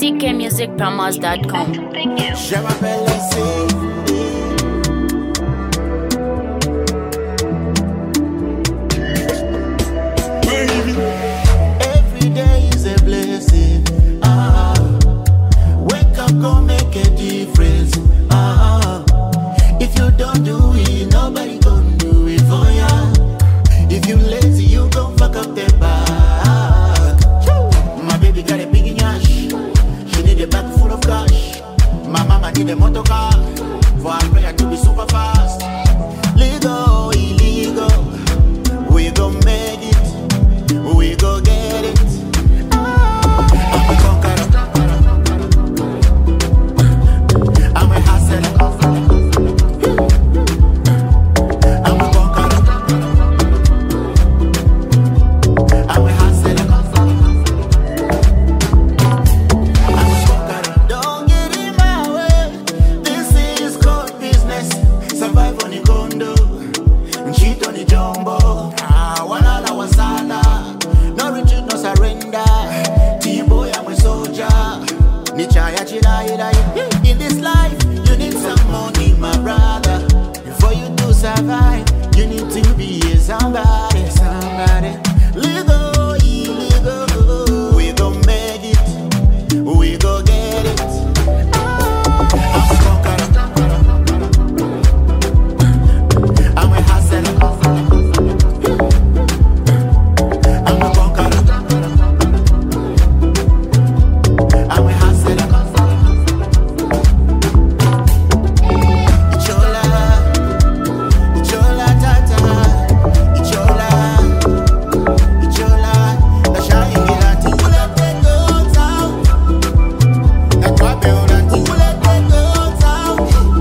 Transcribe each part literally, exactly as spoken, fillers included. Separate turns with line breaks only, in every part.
C K music promos dot com.
Je m'appelle ici. Every day is a blessing. Ah, wake up, go make a difference. Ah, if you don't do it, nobody gonna do it for ya. If you lazy, you gon' fuck up the bag. My baby got a big nyash. She need a bag full of cash. My mama need a motor car for her prayer to be super fast. Legal, illegal, we gon' make it. We go get it. I'm a conqueror. I'm a hustler. I'm a conqueror. I'm a hustler. I'm a conqueror. Don't get in my way. This is called business. Survive on the condo and cheat on the jumbo. Ah, wala la wasala. No retreat, no surrender. T-boy, I'm a soldier. Nichaya chilai. In this life, you need some money, my brother. Before you do survive, you need to be a somebody, somebody. Legal, illegal, we gon' make it. We go get it. I'm a conqueror. I'm a hustler. I'm a conqueror. I'm a hustler. Ichola, Ichola tata, Ichola, Ichola. Na shaingira tule teko tau, na kwape ora tule teko tau.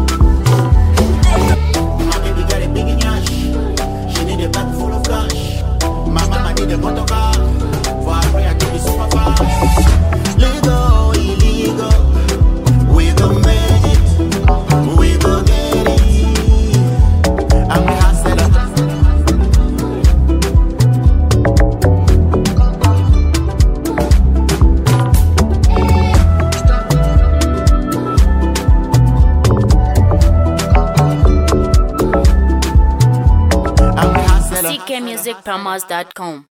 My baby got a big nyash. She need a bag full of cash. My mama need a motor car for her prayer to be super fast. Legal, illegal, we gon' make it. We gon' get it. I'm a hustler. I'm a hustler.
C K music promos dot com.